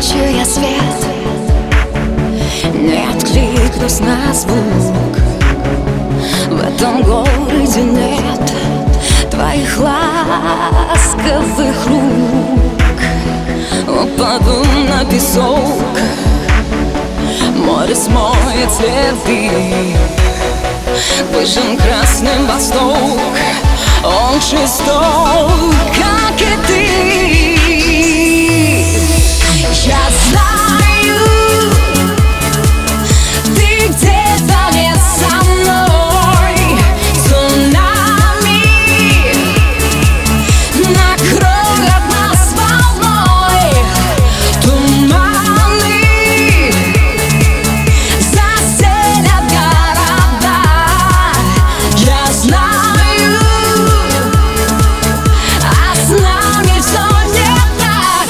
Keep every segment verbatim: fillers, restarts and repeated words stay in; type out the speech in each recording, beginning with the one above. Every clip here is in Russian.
ночью я свет, не откликнусь на звук. В этом городе нет твоих ласковых рук. Упаду на песок, море смоет следы. Выжжен красным восток, он жесток, как и ты. Я знаю, ты где-то не со мной. Цунами накроет нас волной. Туманы заселят города. Я знаю, а с нами все не так.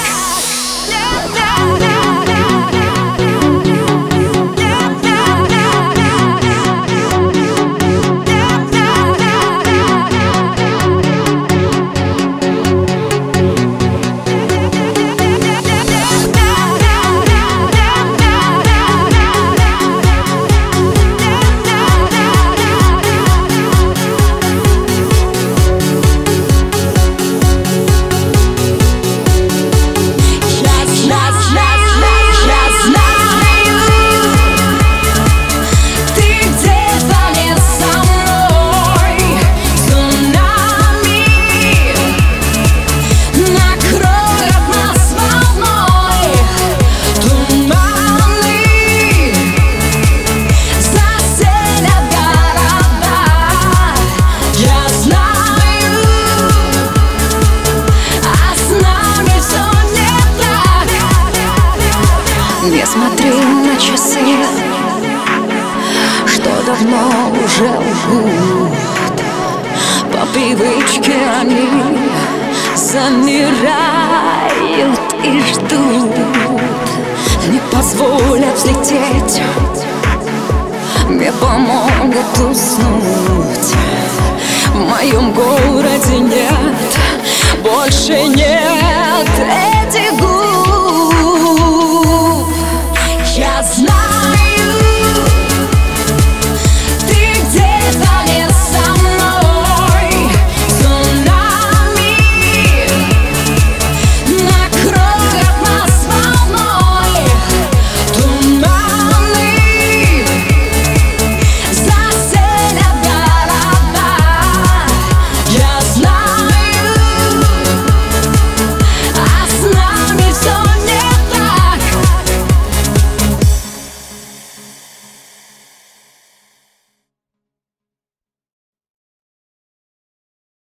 Не смотри на часы, что давно уже лгут. По привычке они замирают и ждут. Не позволят взлететь, не помогут уснуть. В моем городе нет, больше нет